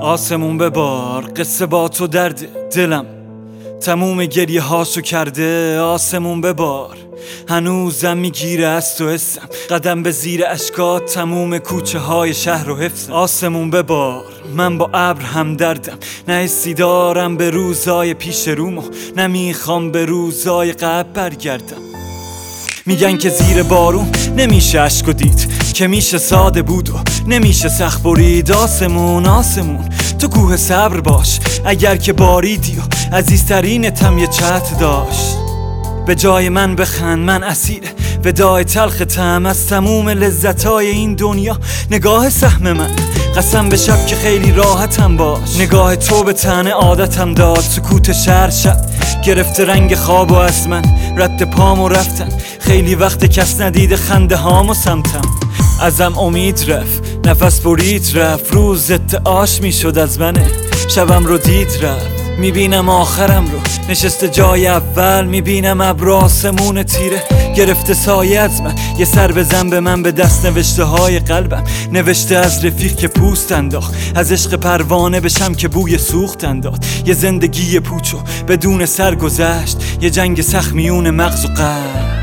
آسمون ببار، قصه با تو درد دلم تموم گریه هاشو کرده. آسمون ببار، هنوزم میگیره از تو حسم، قدم به زیر اشکات تموم کوچه های شهر و حفظم. آسمون ببار، من با ابر هم دردم، نه حسی دارم به روزای پیش روم و نمیخوام به روزای قبل برگردم. میگن که زیر بارون نمیشه اشک و دید، که میشه ساده بود و نمیشه سخت برید. آسمون آسمون تو کوه صبر باش، اگر که باریدی و عزیزترینتم یه چت داشت. به جای من بخند، من اسیر ودای تلخ طعم از تموم لذتای این دنیا. نگاه سهم من قسم به شب که خیلی راحتم باش، نگاه تو به تن عادتم داد. سکوت شهر شب گرفته رنگ خواب و از من رد پامو رفتن. خیلی وقت کس ندیده خنده هامو سمتم، ازم امید رفت، نفس برید رفت. روز آش میشد از منه، شبم رو دید رفت. میبینم آخرم رو نشسته جای اول، میبینم ابر آسمون تیره گرفته سایه از من. یه سر بزن به من، به دست نوشته های قلبم، نوشته از رفیق که پوست انداخت، از عشق پروانه بشم که بوی سوخت انداد. یه زندگی پوچو بدون سر گذشت، یه جنگ سخت میون مغز و قلب.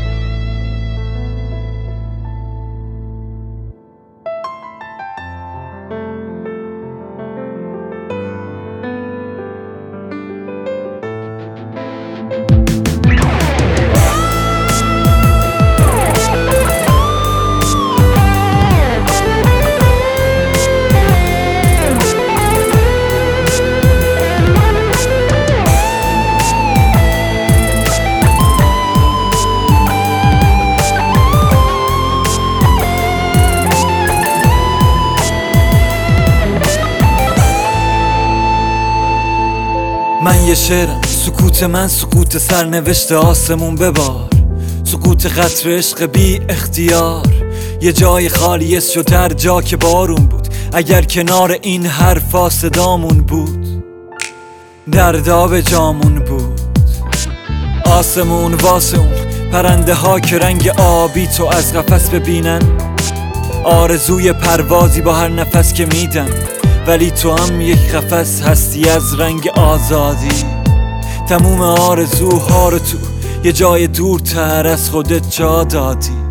من یه شعرم، سکوت من سکوت سرنوشت. آسمون ببار، سکوت قطر عشق بی اختیار. یه جای خالی است شد هر جا که بارون بود، اگر کنار این حرفا صدامون بود، دردا به جامون بود. آسمون واسه اون پرنده ها که رنگ آبی تو از قفس ببینن، آرزوی پروازی با هر نفس که میدن. ولی تو هم یک قفس هستی از رنگ آزادی. تموم آرزوها رو تو یه جای دورتر از خودت جا دادی.